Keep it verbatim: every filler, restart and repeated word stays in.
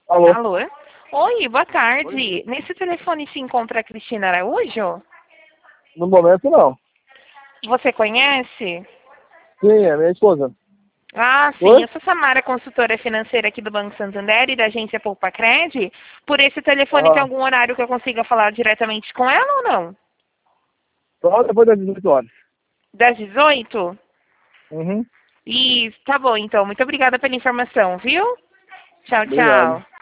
Alô? Alô? Oi, boa tarde. Oi? Nesse telefone se encontra a Cristina Araújo? No momento, não. Você conhece? Sim, é minha esposa. Ah, sim. Oi? Eu sou Samara, consultora financeira aqui do Banco Santander e da agência Poupa Cred. Por esse telefone tem Aham. algum horário que eu consiga falar diretamente com ela ou não? Só depois das dezoito horas. Das dezoito? Uhum. E tá bom, então. Muito obrigada pela informação, viu? Tchau, Obrigado. tchau.